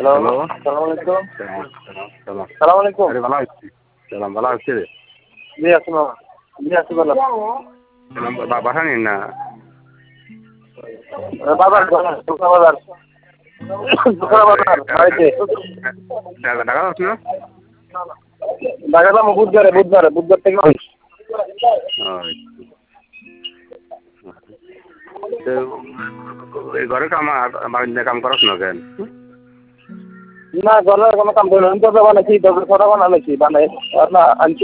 Hello, hello. সালাম আলাইকুম। সালাম, সালাম, সালাম। সালাম আলাইকুম। আরে ভালো আছি। সালাম ভালো আছি রে। জি আছি মামা। জি আছি বলো। সালাম বাসা নিন না। বাজার ঢোকা বাজার। ঢোকা বাজার বাড়িতে। ঢাকা যাচ্ছ না? ঢাকা যাবো বুধবার থেকে হয়। এই ঘরে কাম কাম করস না কেন? না ঘরের কোনো কাম করি না। আমি তো বানাইছি, 10 বানাইছি বানাই না আনছি।